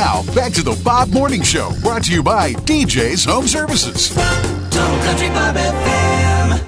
Now, back to the Bob Morning Show, brought to you by DJ's Home Services. Total Country Bob FM.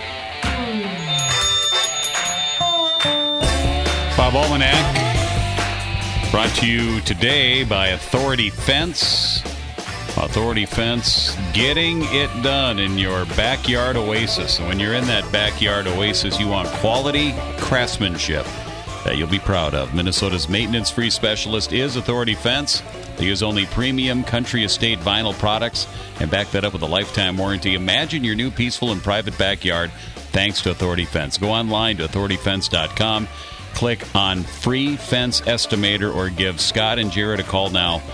Bob Almanac, brought to you today by Authority Fence. Authority Fence, getting it done in your backyard oasis. And when you're in that backyard oasis, you want quality craftsmanship that you'll be proud of. Minnesota's maintenance-free specialist is Authority Fence. They use only premium country estate vinyl products and back that up with a lifetime warranty. Imagine your new peaceful and private backyard thanks to Authority Fence. Go online to authorityfence.com. Click on Free Fence Estimator or give Scott and Jared a call now.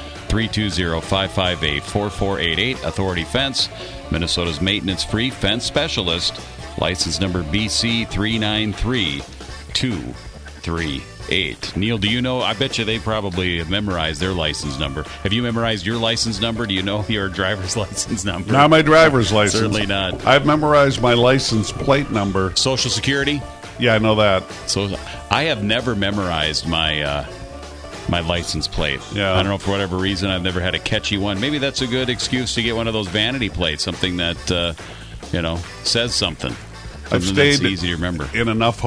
320-558-4488. Authority Fence, Minnesota's maintenance-free fence specialist. License number BC 393238. Neil, do you know? I bet you they probably have memorized their license number. Have you memorized your license number? Do you know your driver's license number? Not my driver's license. Certainly not. I've memorized my license plate number. Social Security? Yeah, I know that. So I have never memorized my license plate. Yeah. I don't know, for whatever reason, I've never had a catchy one. Maybe that's a good excuse to get one of those vanity plates, something that, says something. I've stayed that's easy to remember. in enough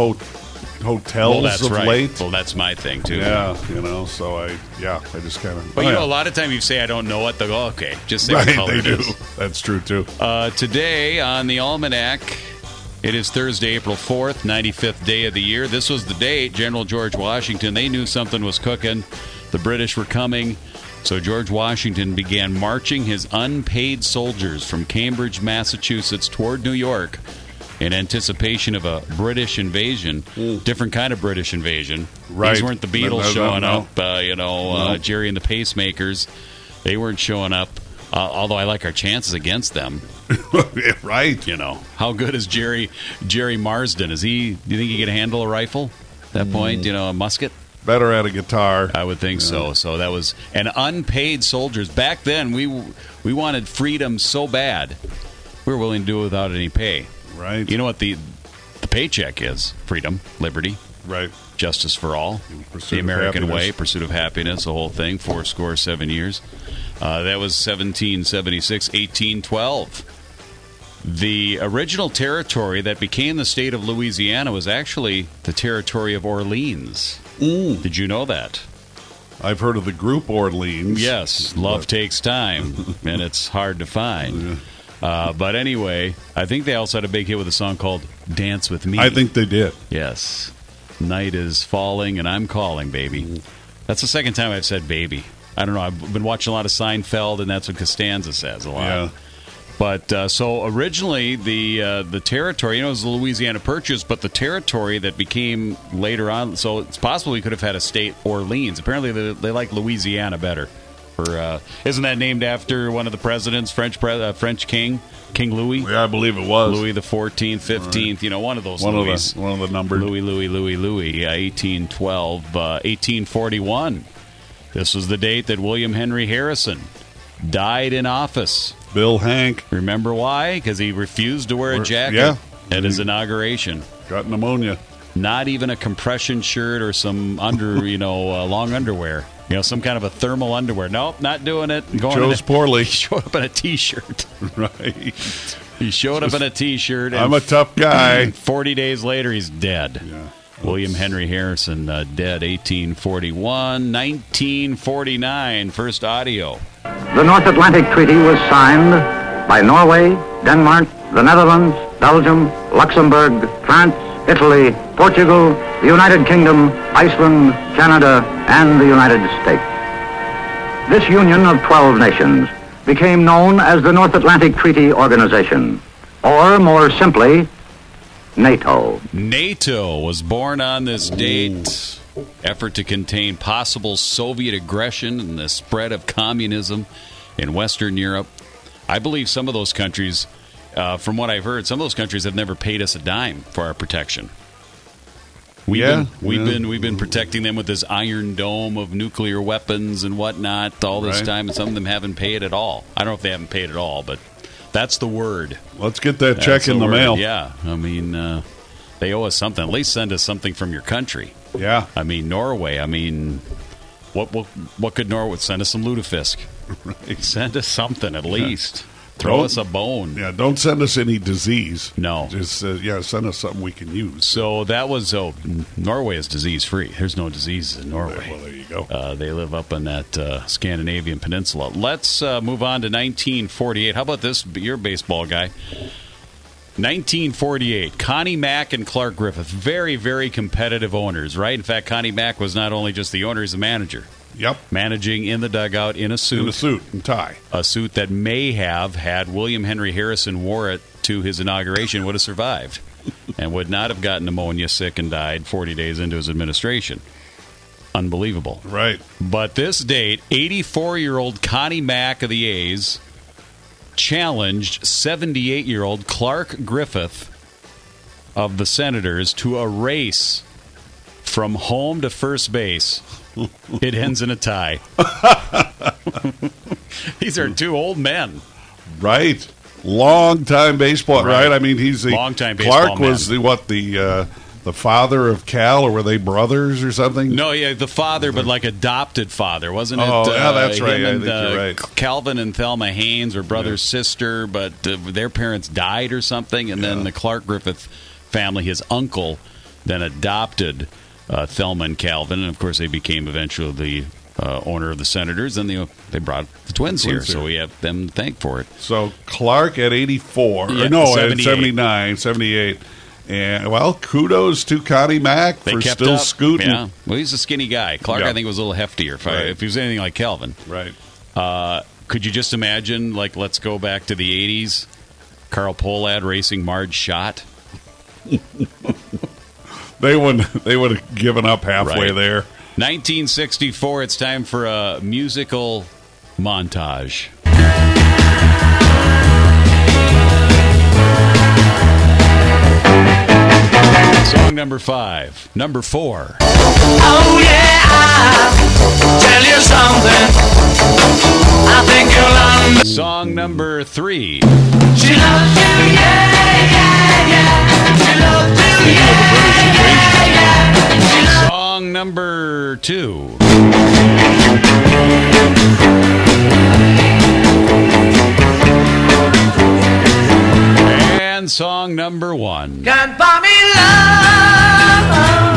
hotels of late. Well, that's my thing, too. Yeah, so I just kind of... But, a lot of time you say, I don't know what, they'll go, okay, just say right, what color they it do. is. That's true, too. Today on the Almanac... It is Thursday, April 4th, 95th day of the year. This was the date General George Washington, they knew something was cooking. The British were coming. So George Washington began marching his unpaid soldiers from Cambridge, Massachusetts toward New York in anticipation of a British invasion. Different kind of British invasion. Right. These weren't the Beatles showing up, No. Jerry and the Pacemakers. They weren't showing up. Although I like our chances against them. Right. How good is Jerry Marsden? Do you think he can handle a rifle at that point? A musket? Better at a guitar. I would think so. So that was... And unpaid soldiers. Back then, we wanted freedom so bad, we were willing to do it without any pay. Right. You know what the paycheck is? Freedom, liberty. Right. Justice for all. The American way, pursuit of happiness, the whole thing, 7 years. That was 1776, 1812. The original territory that became the state of Louisiana was actually the territory of Orleans. Did you know that? I've heard of the group Orleans. Yes, love takes time, and it's hard to find. But anyway, I think they also had a big hit with a song called Dance With Me. I think they did. Yes. Night is falling, and I'm calling, baby. That's the second time I've said baby. I don't know. I've been watching a lot of Seinfeld, and that's what Costanza says a lot. Yeah. But so originally, the territory, it was the Louisiana Purchase, but the territory that became later on, so it's possible we could have had a state Orleans. Apparently, they like Louisiana better. Isn't that named after one of the presidents, French king, King Louis? Yeah, I believe it was. Louis the 14th, 15th, one of those one Louis. One of the numbered. Louis, 1812, 1841. This was the date that William Henry Harrison died in office. Bill Hank. Remember why? Because he refused to wear a jacket at his inauguration. Got pneumonia. Not even a compression shirt or some long underwear. Some kind of a thermal underwear. Nope, not doing it. Chose poorly. He showed up in a T-shirt. Right. He showed up in a T-shirt. I'm a tough guy. 40 days later, he's dead. Yeah. William Henry Harrison, dead 1841. 1949, first audio. The North Atlantic Treaty was signed by Norway, Denmark, the Netherlands, Belgium, Luxembourg, France, Italy, Portugal, the United Kingdom, Iceland, Canada, and the United States. This union of 12 nations became known as the North Atlantic Treaty Organization, or more simply, NATO. NATO was born on this date. Effort to contain possible Soviet aggression and the spread of communism in Western Europe. I believe some of those countries, from what I've heard, some of those countries have never paid us a dime for our protection. We've been protecting them with this Iron Dome of nuclear weapons and whatnot all this time, and some of them haven't paid at all. I don't know if they haven't paid at all, but that's the word. Let's get that check in the mail. Yeah, I mean, they owe us something. At least send us something from your country. Yeah. I mean, Norway, What could Norwood send us? Some lutefisk. Right. Send us something at least. Throw us a bone. Yeah, don't send us any disease. No. Just, send us something we can use. So that was, Norway is disease-free. There's no diseases in Norway. Well, there you go. They live up in that Scandinavian peninsula. Let's move on to 1948. How about this? You're a baseball guy. 1948, Connie Mack and Clark Griffith. Very, very competitive owners, right? In fact, Connie Mack was not only just the owner, he's the manager. Yep. Managing in the dugout in a suit. In a suit and tie. A suit that may have, had William Henry Harrison wore it to his inauguration, would have survived and would not have gotten pneumonia, sick, and died 40 days into his administration. Unbelievable. Right. But this date, 84-year-old Connie Mack of the A's challenged 78-year-old Clark Griffith of the Senators to a race from home to first base. It ends in a tie. These are two old men. Right. Long-time baseball, right? I mean, he's the... Long-time baseball Clark was the father of Cal, or were they brothers or something? No, yeah, the father, but like adopted father, wasn't it? Oh, yeah, that's right. I think and, you're right. Calvin and Thelma Haynes were brother-sister, but their parents died or something, and then the Clark Griffith family, his uncle, then adopted Thelma and Calvin, and of course they became eventually the owner of the Senators, and they brought the twins here, so we have them to thank for it. So Clark at 84, Yeah, at 79, 78. And, well, kudos to Connie Mack for still scooting. Yeah, well, he's a skinny guy. Clark, I think, was a little heftier if he was anything like Calvin. Right. Could you just imagine, like, let's go back to the 80s, Carl Pohlad racing Marge Schott? They would have given up halfway there. 1964, it's time for a musical montage. Song number 5. Number 4. Oh yeah, I'll tell you something. I think you'll understand. Song number 3. She loves you, yeah, yeah, yeah. She loves you, yeah, yeah, yeah. She loves Song number 2. And song number 1. Can't buy me love,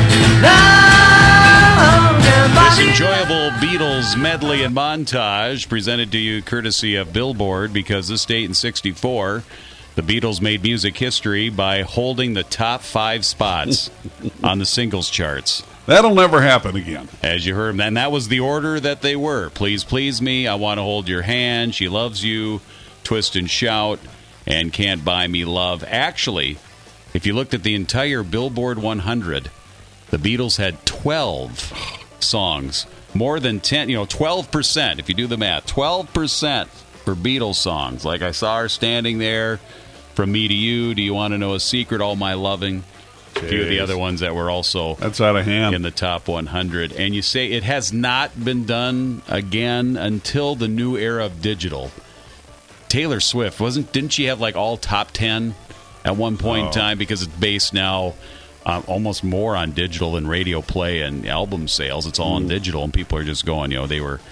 love. Can't buy This me enjoyable Beatles medley and montage presented to you courtesy of Billboard, because this date in 64, the Beatles made music history by holding the top 5 spots on the singles charts. That'll never happen again. As you heard, and that was the order that they were. Please, Please Me, I Want to Hold Your Hand, She Loves You, Twist and Shout, and Can't Buy Me Love. Actually, if you looked at the entire Billboard 100, the Beatles had 12 songs. More than 10, 12%, if you do the math. 12% for Beatles songs. Like I Saw Her Standing There, From Me to You, Do You Want to Know a Secret, All My Loving. A few of the other ones that were also That's out of hand. in the top 100. And you say it has not been done again until the new era of digital. Taylor Swift, didn't she have like all top 10 at one point in time, because it's based now almost more on digital than radio play and album sales. It's all on digital, and people are just going, they were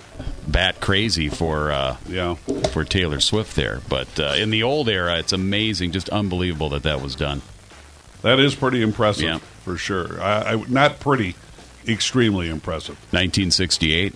bat crazy for Taylor Swift there. But in the old era, it's amazing, just unbelievable that was done. That is pretty impressive, Yeah. for sure. Not pretty, extremely impressive. 1968.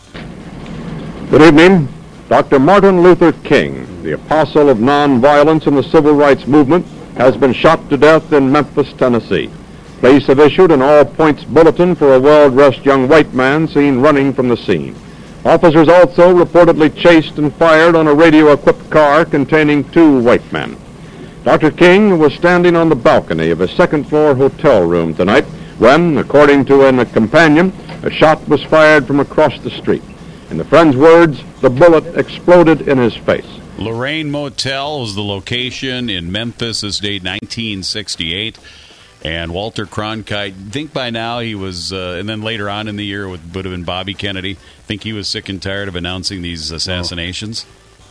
Good evening. Dr. Martin Luther King, the apostle of nonviolence in the civil rights movement, has been shot to death in Memphis, Tennessee. Police have issued an all-points bulletin for a well-dressed young white man seen running from the scene. Officers also reportedly chased and fired on a radio-equipped car containing 2 white men. Dr. King was standing on the balcony of a second-floor hotel room tonight when, according to a companion, a shot was fired from across the street. In the friend's words, the bullet exploded in his face. Lorraine Motel was the location in Memphis this date, 1968. And Walter Cronkite, I think by now he was, and then later on in the year would have been Bobby Kennedy, I think he was sick and tired of announcing these assassinations.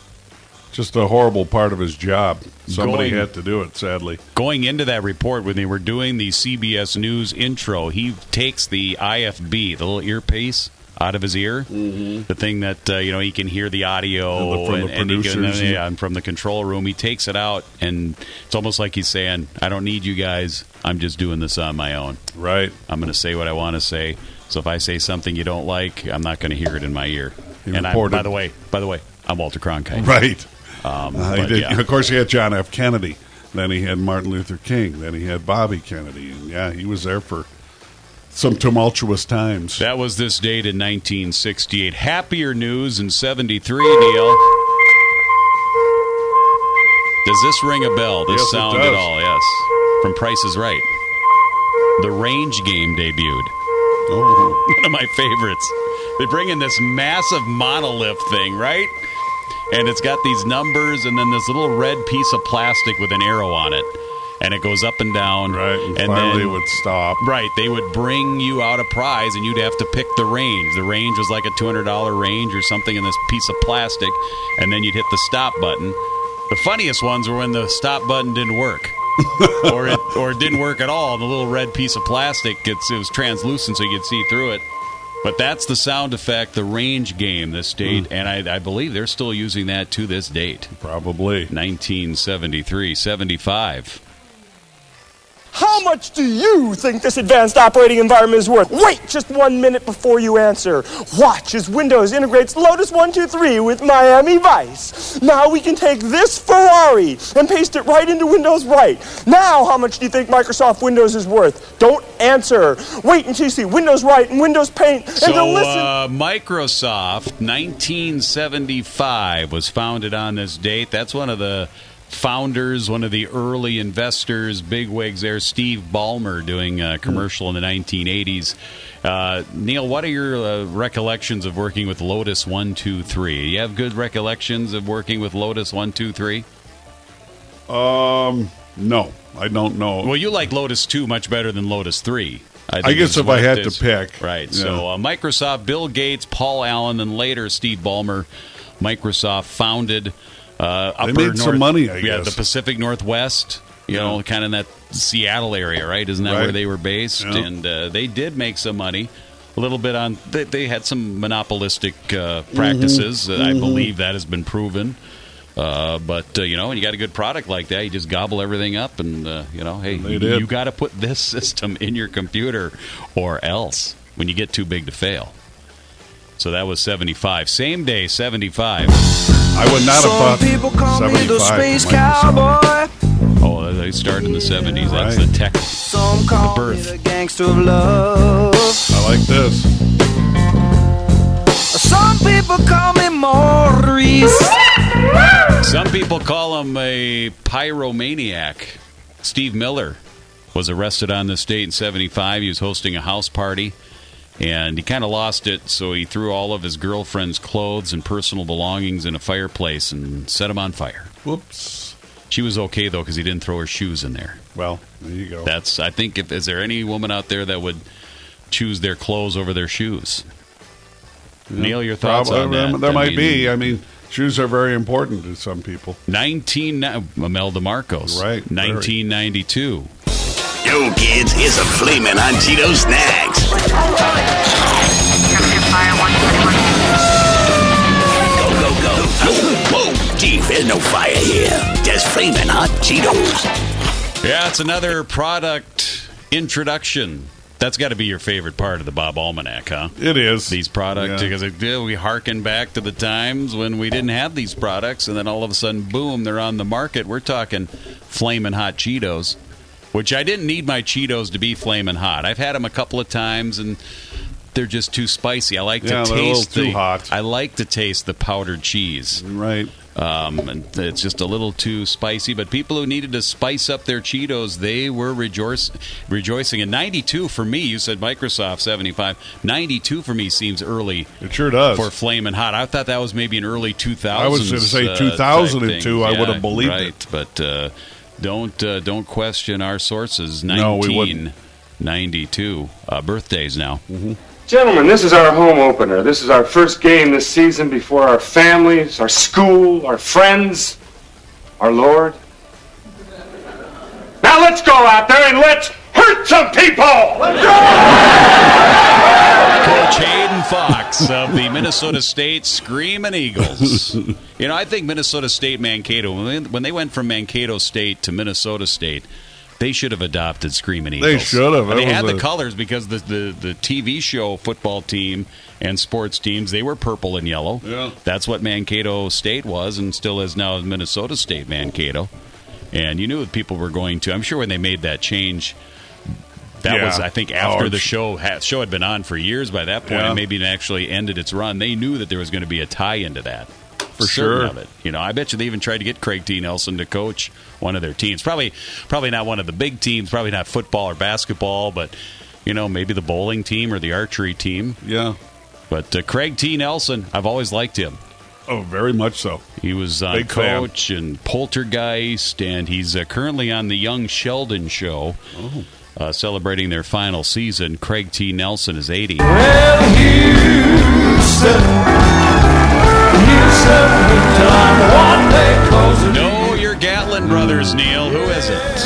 Just a horrible part of his job. Somebody had to do it, sadly. Going into that report, when they were doing the CBS News intro, he takes the IFB, the little earpiece, out of his ear. Mm-hmm. The thing that he can hear the audio from the producers. And from the control room. He takes it out, and it's almost like he's saying, "I don't need you guys. I'm just doing this on my own. Right. I'm going to say what I want to say. So if I say something you don't like, I'm not going to hear it in my ear." By the way, I'm Walter Cronkite. Right. Yeah. Of course, he had John F. Kennedy. Then he had Martin Luther King. Then he had Bobby Kennedy. And, he was there for some tumultuous times. That was this date in 1968. Happier news in 73, Neil. Does this ring a bell? This sound at all? Yes. From Price is Right. The Range Game debuted. Oh. One of my favorites. They bring in this massive monolith thing, right? And it's got these numbers and then this little red piece of plastic with an arrow on it. And it goes up and down. Right, and finally it would stop. Right, they would bring you out a prize, and you'd have to pick the range. The range was like a $200 range or something in this piece of plastic, and then you'd hit the stop button. The funniest ones were when the stop button didn't work. or it didn't work at all. The little red piece of plastic, it was translucent so you could see through it. But that's the sound effect, the Range Game this date, and I believe they're still using that to this date. Probably. 1973, 75. How much do you think this advanced operating environment is worth? Wait just 1 minute before you answer. Watch as Windows integrates Lotus 123 with Miami Vice. Now we can take this Ferrari and paste it right into Windows Right. Now how much do you think Microsoft Windows is worth? Don't answer. Wait until you see Windows Right and Windows Paint and then listen. Microsoft, 1975, was founded on this date. That's one of the founders, one of the early investors, bigwigs there, Steve Ballmer, doing a commercial in the 1980s. Neil, what are your recollections of working with Lotus 123? You have good recollections of working with Lotus 123? No, I don't know. Well, you like Lotus 2 much better than Lotus 3. I guess if I had to pick. Right. Yeah. So Microsoft, Bill Gates, Paul Allen, and later Steve Ballmer, Microsoft founded they made some money, I guess. Yeah, the Pacific Northwest, kind of in that Seattle area, right? Isn't that where they were based? Yeah. And they did make some money. A little bit on... They had some monopolistic practices. I believe that has been proven. But, when you got a good product like that, you just gobble everything up and, hey, you got to put this system in your computer or else when you get too big to fail. So that was 75. Same day, 75. I would not have thought 75. Oh, they started in the 70s. That's the tech, the birth. The gangster of love. I like this. Some people call me Maurice. Some people call him a pyromaniac. Steve Miller was arrested on this date in 75. He was hosting a house party. And he kind of lost it, so he threw all of his girlfriend's clothes and personal belongings in a fireplace and set them on fire. Whoops. She was okay, though, because he didn't throw her shoes in there. Well, there you go. I think, is there any woman out there that would choose their clothes over their shoes? Yeah, Neil, your thoughts on that? There might be. I mean, shoes are very important to some people. Imelda Marcos. Right. 1992. Yo, kids, here's some Flamin' Hot Cheetos snacks. Go, go, go. Whoa, gee, there's no fire here. Just Flamin' Hot Cheetos. Yeah, it's another product introduction. That's got to be your favorite part of the Bob Almanac, huh? It is. These products, because we harken back to the times when we didn't have these products, and then all of a sudden, boom, they're on the market. We're talking Flamin' Hot Cheetos. Which I didn't need my Cheetos to be flaming hot. I've had them a couple of times, and they're just too spicy. I like to taste they're a little too hot. I like to taste the powdered cheese. Right. And it's just a little too spicy. But people who needed to spice up their Cheetos, they were rejoicing. And 92 for me, you said Microsoft 75. 92 for me seems early. It sure does. For flaming hot. I thought that was maybe an early 2000s. I was going to say 2002. I would have believed it. But... Don't question our sources. No, we wouldn't. 92 birthdays now. Mm-hmm. Gentlemen, this is our home opener. This is our first game this season before our families, our school, our friends, our Lord. Now let's go out there and let's hurt hurt some people! Coach Hayden Fox of the Minnesota State Screaming Eagles. You know, I think Minnesota State Mankato, when they went from Mankato State to Minnesota State, they should have adopted Screaming Eagles. They should have. They had the colors because the TV show football team and sports teams, they were purple and yellow. Yeah. That's what Mankato State was and still is now Minnesota State Mankato. And you knew that people were going to. I'm sure when they made that change, that was, I think, after the show had been on for years by that point, and maybe it actually ended its run. They knew that there was going to be a tie into that. For sure. Of it. You know, I bet you they even tried to get Craig T. Nelson to coach one of their teams. Probably not one of the big teams, probably not football or basketball, but, you know, maybe the bowling team or the archery team. Yeah. But Craig T. Nelson, I've always liked him. Oh, very much so. He was on Coach and Poltergeist, and he's currently on the Young Sheldon show, celebrating their final season. Craig T. Nelson is 80. Well, Know your Gatlin brothers, Neil. Who is it?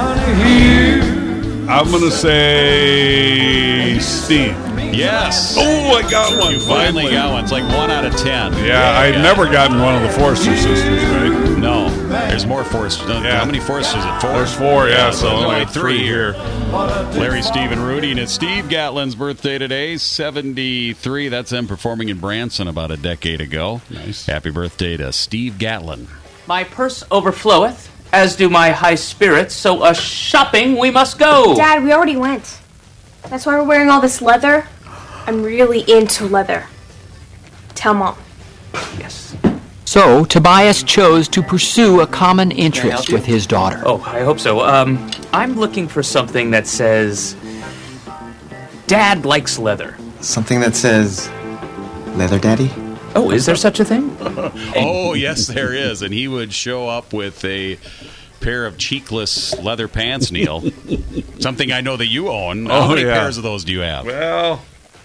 I'm going to say Steve. Yes. Oh, I got one. You finally got one. It's like 1 out of 10. Yeah, I'd never gotten one of the Forster sisters, right? No. There's more Forster. How many Forsters is it? 4? There's 4, so only only 3 here. Larry, Steve, and Rudy. And it's Steve Gatlin's birthday today, 73. That's them performing in Branson about a decade ago. Nice. Happy birthday to Steve Gatlin. My purse overfloweth, as do my high spirits, so a-shopping we must go. Dad, we already went. That's why we're wearing all this leather. I'm really into leather. Tell Mom. Yes. So, Tobias chose to pursue a common interest with his daughter. Oh, I hope so. I'm looking for something that says, Dad likes leather. Something that says, Leather Daddy? Oh, is there such a thing? Oh, yes, there is. And he would show up with a pair of cheekless leather pants, Neil. Something I know that you own. How many pairs of those do you have? Well,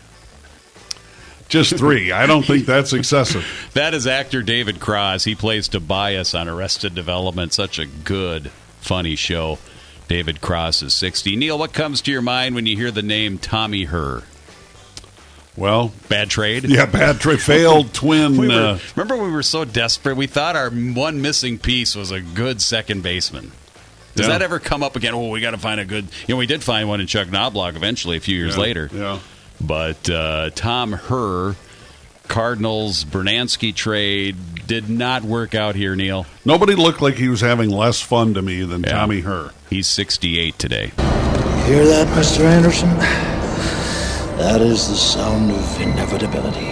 just 3. I don't think that's excessive. That is actor David Cross. He plays Tobias on Arrested Development. Such a good, funny show. David Cross is 60. Neil, what comes to your mind when you hear the name Tommy Herr? Well, bad trade? Yeah, bad trade. Failed twin. Remember we were so desperate? We thought our one missing piece was a good second baseman. Does that ever come up again? Oh, we got to find a good... You know, we did find one in Chuck Knobloch eventually a few years later. Yeah. But Tom Herr, Cardinals, Bernansky trade did not work out here, Neil. Nobody looked like he was having less fun to me than Tommy Herr. He's 68 today. You hear that, Mr. Anderson? That is the sound of inevitability.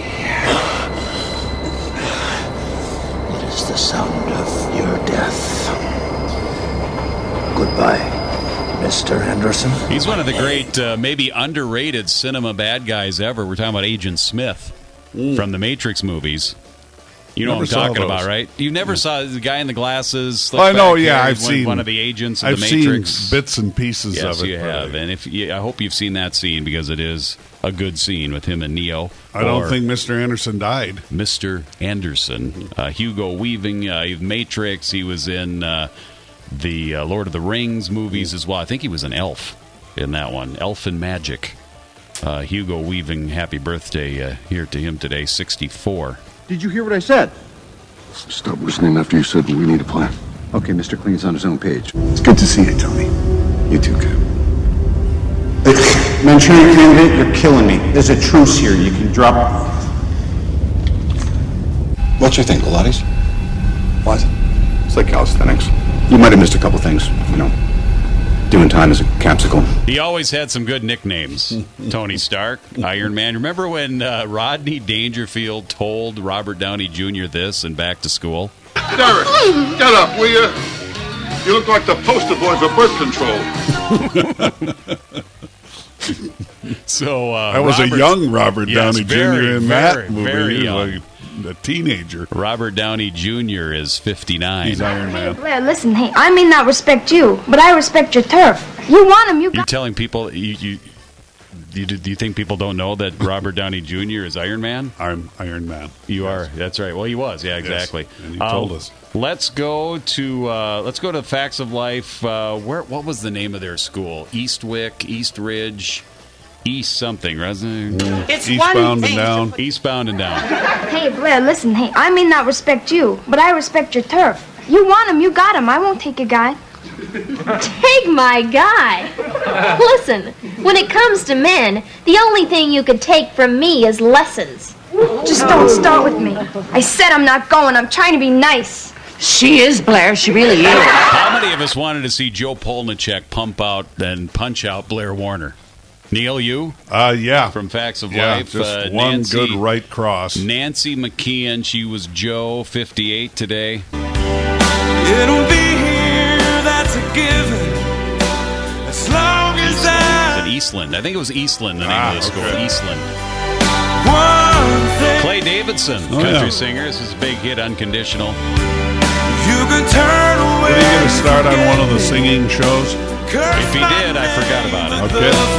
It is the sound of your death. Goodbye, Mr. Anderson. He's one of the great, maybe underrated cinema bad guys ever. We're talking about Agent Smith from the Matrix movies. You know what I'm talking about, right? You never saw the guy in the glasses. I know, I've seen one of the agents of I've the Matrix. Seen bits and pieces of it. Yes, you have, and I hope you've seen that scene because it is a good scene with him and Neo. I don't think Mr. Anderson died. Mr. Anderson, Hugo Weaving, Matrix. He was in the Lord of the Rings movies as well. I think he was an elf in that one, Elf and Magic. Hugo Weaving, happy birthday here to him today, 64. Did you hear what I said? Stop listening after you said we need a plan. Okay, Mr. Clean's on his own page. It's good to see you, Tony. You too, Cap. Manchurian candidate, you're killing me. There's a truce here. You can drop... What's your thing, Pilates? What? It's like calisthenics. You might have missed a couple things, you know. Doing time as a capsicle. He always had some good nicknames. Tony Stark, Iron Man. Remember when Rodney Dangerfield told Robert Downey Jr. this in Back to School? Derek, get up, will you? You look like the poster boy for birth control. So I was a young Robert Downey Jr. in that movie. Very young. Like a teenager. Robert Downey Jr. is 59. He's Iron Man. Blair, listen, hey, I may not respect you, but I respect your turf. You want him, you got... You're telling people Do you think people don't know that Robert Downey Jr. is Iron Man? I'm Iron Man. You are. That's right. Well, he was. Yeah, exactly. Yes, and he told us. Let's go to Facts of Life. What was the name of their school? Eastwick, East Ridge, East something, wasn't it? It's Eastbound and Down. Eastbound and Down. Hey, Blair, listen. Hey, I may not respect you, but I respect your turf. You want him, you got him. I won't take a guy. Take my guy. Listen, when it comes to men, the only thing you could take from me is lessons. Just don't start with me. I said I'm not going. I'm trying to be nice. She is, Blair. She really is. How many of us wanted to see Joe Polnicek pump out and punch out Blair Warner? Neil, you? Yeah. From Facts of Yeah, Life. just one good right cross. Nancy McKeon, she was Joe, 58 today. It'll be here, that's a given. As long as Is it Eastland? I think it was Eastland, the name of the school. Okay. Eastland. one thing Clay Davidson, country singer. This is a big hit, Unconditional. you can turn away. Did he get a start on one of the singing shows? If he did, I forgot about it.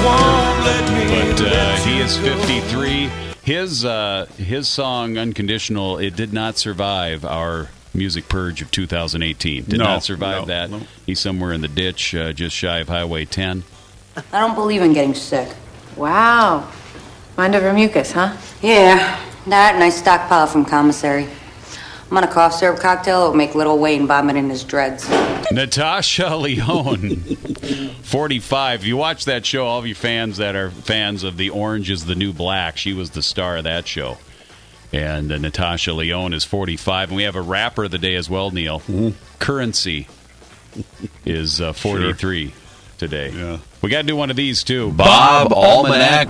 Okay. But he is 53. His song Unconditional, it did not survive our music purge of 2018. Did not survive that. No. He's somewhere in the ditch, just shy of Highway 10. I don't believe in getting sick. Wow. Mind over mucus, huh? Yeah, that and I stockpile from commissary. I'm on a cough syrup cocktail that will make Little Wayne vomit in his dreads. Natasha Lyonne, 45. If you watch that show, all of you fans that are fans of The Orange is the New Black, she was the star of that show. And Natasha Lyonne is 45. And we have a rapper of the day as well, Neil. Mm-hmm. Currency is 43 today. Yeah. We got to do one of these, too. Bob Almanac.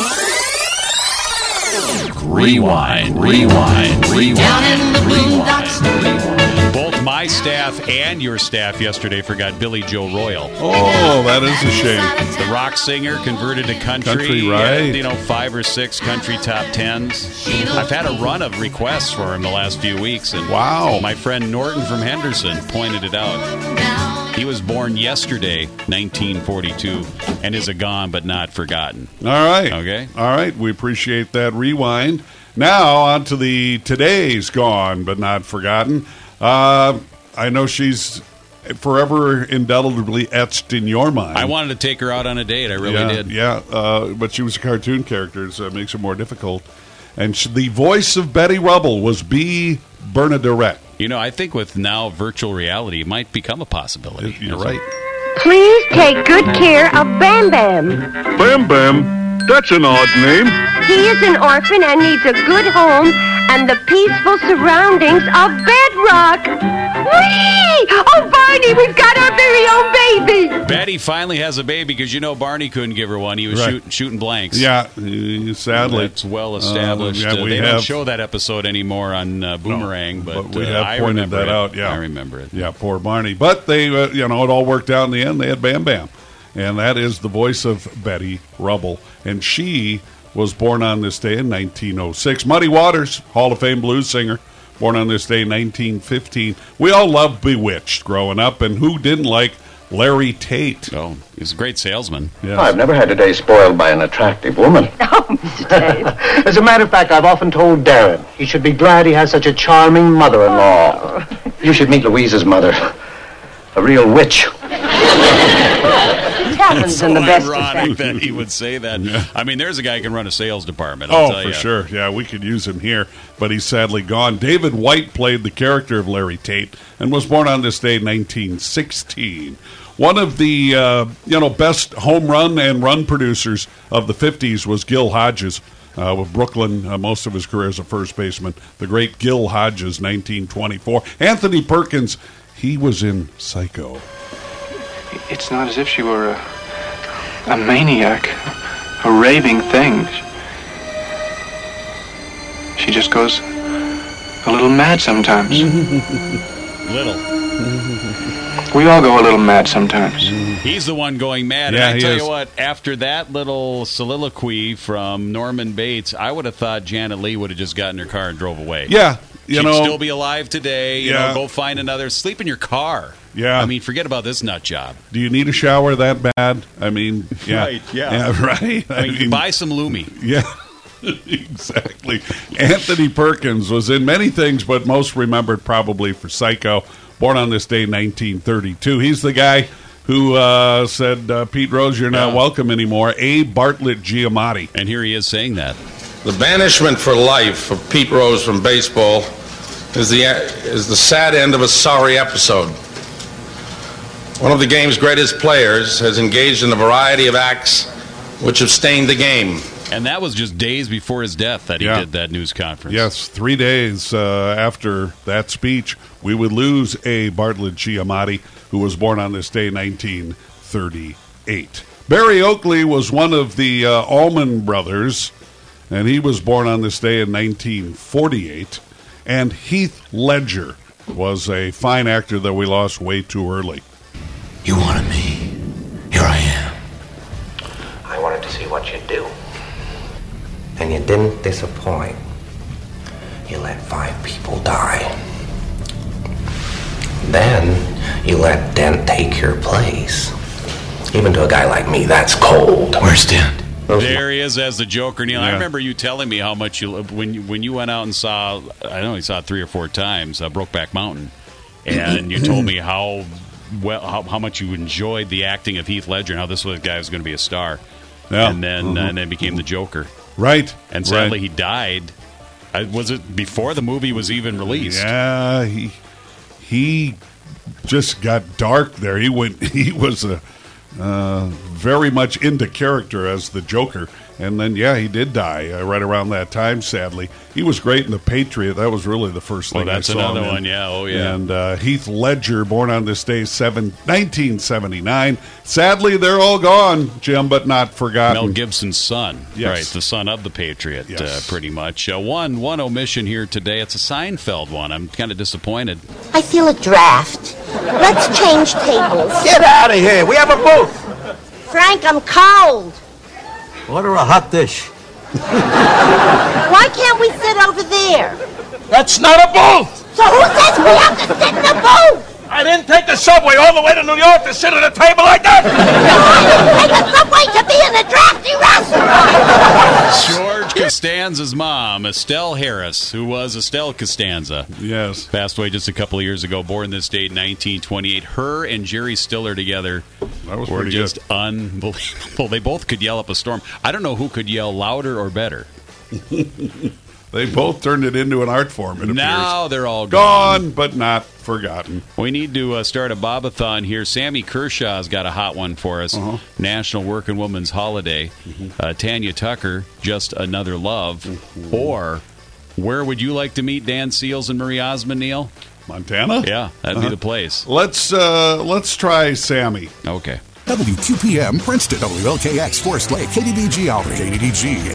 Rewind. Down in the boondocks. Both my staff and your staff yesterday forgot Billy Joe Royal. Oh, that is a shame. The rock singer converted to country. Country, right. Had, 5 or 6 country top 10s. I've had a run of requests for him the last few weeks. And wow. My friend Norton from Henderson pointed it out. He was born yesterday, 1942, and is a gone but not forgotten. All right. Okay. All right. We appreciate that rewind. Now, on to the today's gone but not forgotten. I know she's forever indelibly etched in your mind. I wanted to take her out on a date. I really did. Yeah, but she was a cartoon character, so it makes it more difficult. And the voice of Betty Rubble was B. Bernadette. I think with now virtual reality, it might become a possibility. You're right. Please take good care of Bam Bam. Bam Bam? That's an odd name. He is an orphan and needs a good home and the peaceful surroundings of Bedrock. Whee! Oh, Barney, we've got our very own baby. Betty finally has a baby because Barney couldn't give her one. He was shooting blanks. Yeah, sadly. That's well established. They don't show that episode anymore on Boomerang, but we have pointed that out. Yeah, I remember it. Yeah, poor Barney. But they, it all worked out in the end. They had Bam Bam, and that is the voice of Betty Rubble, and she was born on this day in 1906. Muddy Waters, Hall of Fame blues singer, born on this day in 1915. We all loved Bewitched growing up, and who didn't like Larry Tate? Oh, he's a great salesman. Yes. I've never had a day spoiled by an attractive woman. Oh, Mr. Tate. As a matter of fact, I've often told Darren he should be glad he has such a charming mother-in-law. You should meet Louise's mother. A real witch. Happens so in the best ironic of that he would say that. Yeah. I mean, there's a guy who can run a sales department. For sure. Yeah, we could use him here, but he's sadly gone. David White played the character of Larry Tate and was born on this day in 1916. One of the best home run and run producers of the 50s was Gil Hodges. With Brooklyn, most of his career as a first baseman. The great Gil Hodges, 1924. Anthony Perkins, he was in Psycho. It's not as if she were a maniac, a raving thing. She just goes a little mad sometimes. Little. We all go a little mad sometimes. He's the one going mad. Yeah, and I tell you what, after that little soliloquy from Norman Bates, I would have thought Janet Leigh would have just gotten in her car and drove away. Yeah. She'd still be alive today. You know, go find another. Sleep in your car. Yeah. I mean, forget about this nut job. Do you need a shower that bad? I mean, yeah. Right, yeah. Right? I mean, buy some Lumi. Yeah, exactly. Anthony Perkins was in many things, but most remembered probably for Psycho, born on this day, 1932. He's the guy who said, Pete Rose, you're not welcome anymore. A. Bartlett Giamatti. And here he is saying that. The banishment for life of Pete Rose from baseball is the sad end of a sorry episode. One of the game's greatest players has engaged in a variety of acts which have stained the game. And that was just days before his death that he did that news conference. Yes, 3 days after that speech, we would lose A. Bartlett Giamatti, who was born on this day, 1938. Barry Oakley was one of the Allman brothers, and he was born on this day in 1948. And Heath Ledger was a fine actor that we lost way too early. You wanted me. Here I am. I wanted to see what you'd do. And you didn't disappoint. You let 5 people die. Then you let Dent take your place. Even to a guy like me, that's cold. Where's Dent? There he is as the Joker, Neil. I remember you telling me how much you when you went out and saw. I know you saw it 3 or 4 times, Brokeback Mountain, and you told me how much you enjoyed the acting of Heath Ledger and how this guy was going to be a star. Yeah. And then became the Joker. Right. And sadly, he died. Was it before the movie was even released? Yeah, he just got dark there. He was very much into character as the Joker. And then, he did die right around that time, sadly. He was great in The Patriot. That was really the first thing I saw. That's another him one, yeah. Oh, yeah. And Heath Ledger, born on this day, 1979. Sadly, they're all gone, Jim, but not forgotten. Mel Gibson's son. Yes. Right, the son of the Patriot, pretty much. One omission here today. It's a Seinfeld one. I'm kind of disappointed. I feel a draft. Let's change tables. Get out of here. We have a booth. Frank, I'm cold. Order a hot dish. Why can't we sit over there? That's not a booth. So who says we have to sit in the booth? I didn't take the subway all the way to New York to sit at a table like that. Take the subway to be in a drafty restaurant. George Costanza's mom, Estelle Harris, who was Estelle Costanza. Yes. Passed away just a couple of years ago, born this date, 1928. Her and Jerry Stiller together were just unbelievable. They both could yell up a storm. I don't know who could yell louder or better. They both turned it into an art form, it appears. Now they're all gone, but not forgotten. We need to start a bobathon here. Sammy Kershaw's got a hot one for us. National Working Women's Holiday. Tanya Tucker, Just Another Love. Or where would you like to meet Dan Seals and Marie Osmond, Neil? Montana? Yeah, that'd be the place. Let's try Sammy. Okay. WQPM Princeton, WLKX Forest Lake, KDDG Aldrich, KDDG